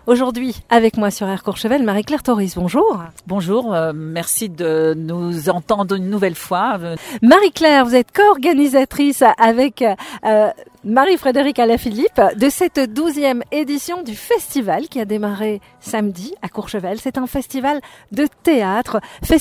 Aujourd'hui, avec moi sur Air Courchevel, Marie-Claire Toris, bonjour. Bonjour, merci de nous entendre une nouvelle fois. Marie-Claire, vous êtes co-organisatrice avec Marie-Frédérique Alaphilippe de cette 12e édition du festival qui a démarré samedi à Courchevel. C'est un festival de théâtre,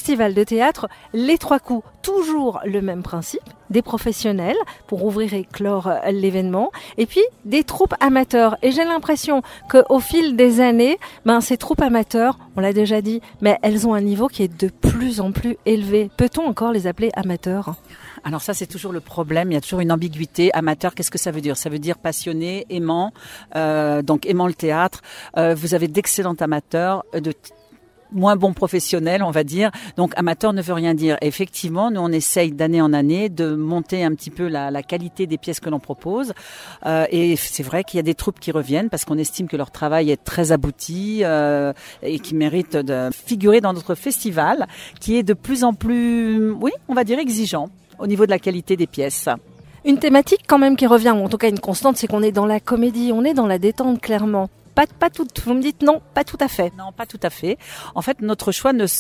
les trois coups, toujours le même principe, des professionnels pour ouvrir et clore l'événement et puis des troupes amateurs. Et j'ai l'impression qu'au fil des années, ces troupes amateurs, on l'a déjà dit, mais elles ont un niveau qui est de plus en plus élevé. Peut-on encore les appeler amateurs ? Alors ça, c'est toujours le problème. Il y a toujours une ambiguïté. Amateur, qu'est-ce que ça veut dire ? Ça veut dire passionné, aimant, donc aimant le théâtre. Vous avez d'excellents amateurs, de moins bons professionnels, on va dire. Donc amateur ne veut rien dire. Et effectivement, nous on essaye d'année en année de monter un petit peu la qualité des pièces que l'on propose. Et c'est vrai qu'il y a des troupes qui reviennent parce qu'on estime que leur travail est très abouti et qui mérite de figurer dans notre festival, qui est de plus en plus, oui, on va dire exigeant au niveau de la qualité des pièces. Une thématique quand même qui revient, ou en tout cas une constante, c'est qu'on est dans la comédie, on est dans la détente clairement. Pas tout. Vous me dites non, pas tout à fait. Non, pas tout à fait. En fait, notre choix ne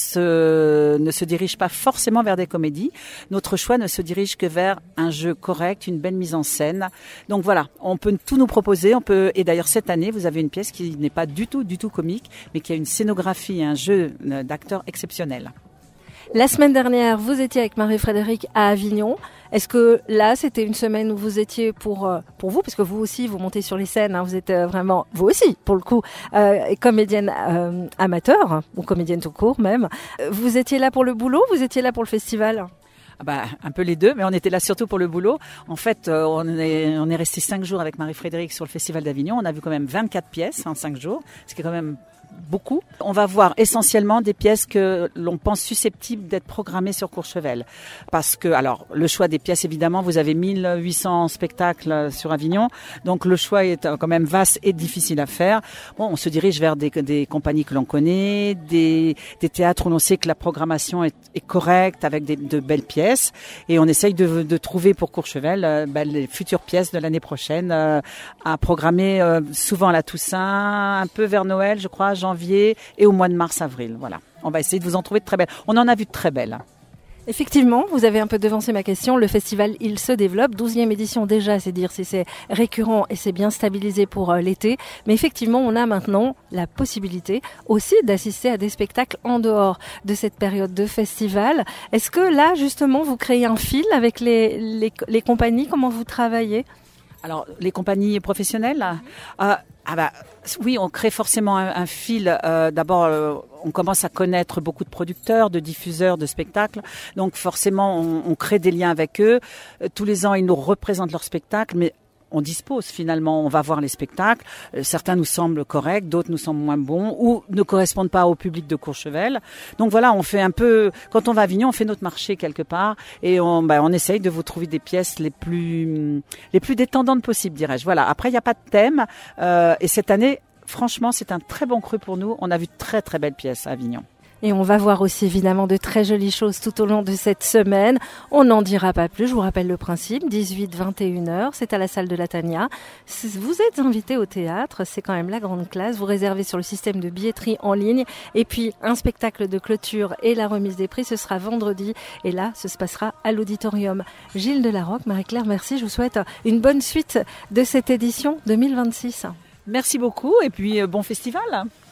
se dirige pas forcément vers des comédies. Notre choix ne se dirige que vers un jeu correct, une belle mise en scène. Donc voilà, on peut tout nous proposer. Et d'ailleurs cette année, vous avez une pièce qui n'est pas du tout comique, mais qui a une scénographie et un jeu d'acteurs exceptionnels. La semaine dernière, vous étiez avec Marie-Frédérique à Avignon. Est-ce que là, c'était une semaine où vous étiez pour vous, parce que vous aussi, vous montez sur les scènes, vous êtes vraiment, vous aussi, pour le coup, comédienne amateur, ou comédienne tout court même. Vous étiez là pour le boulot, vous étiez là pour le festival ? Un peu les deux, mais on était là surtout pour le boulot. En fait, on est resté 5 jours avec Marie-Frédérique sur le Festival d'Avignon. On a vu quand même 24 pièces en 5 jours, ce qui est quand même beaucoup. On va voir essentiellement des pièces que l'on pense susceptibles d'être programmées sur Courchevel. Parce que, alors, le choix des pièces, évidemment, vous avez 1800 spectacles sur Avignon. Donc, le choix est quand même vaste et difficile à faire. Bon, on se dirige vers des compagnies que l'on connaît, des théâtres où l'on sait que la programmation est correcte avec de belles pièces. Et on essaye de trouver pour Courchevel les futures pièces de l'année prochaine à programmer souvent à la Toussaint, un peu vers Noël, je crois, janvier et au mois de mars-avril. Voilà. On va essayer de vous en trouver de très belles. On en a vu de très belles. Effectivement, vous avez un peu devancé ma question. Le festival, il se développe. 12e édition déjà, c'est dire si c'est récurrent et c'est bien stabilisé pour l'été. Mais effectivement, on a maintenant la possibilité aussi d'assister à des spectacles en dehors de cette période de festival. Est-ce que là, justement, vous créez un fil avec les compagnies ? Comment vous travaillez ? Alors, les compagnies professionnelles, oui, on crée forcément un fil. D'abord, on commence à connaître beaucoup de producteurs, de diffuseurs de spectacles. Donc, forcément, on crée des liens avec eux. Tous les ans, ils nous représentent leurs spectacles, mais on dispose finalement, on va voir les spectacles. Certains nous semblent corrects, d'autres nous semblent moins bons ou ne correspondent pas au public de Courchevel. Donc voilà, on fait un peu, quand on va à Avignon, on fait notre marché quelque part et on essaye de vous trouver des pièces les plus détendantes possibles, dirais-je. Voilà. Après, il n'y a pas de thème et cette année, franchement, c'est un très bon cru pour nous. On a vu de très très belles pièces à Avignon. Et on va voir aussi évidemment de très jolies choses tout au long de cette semaine. On n'en dira pas plus, je vous rappelle le principe, 18-21h, c'est à la salle de la Tania. Vous êtes invité au théâtre, c'est quand même la grande classe. Vous réservez sur le système de billetterie en ligne. Et puis un spectacle de clôture et la remise des prix, ce sera vendredi. Et là, ce se passera à l'auditorium. Gilles Delarocque, Marie-Claire, merci. Je vous souhaite une bonne suite de cette édition 2026. Merci beaucoup et puis bon festival.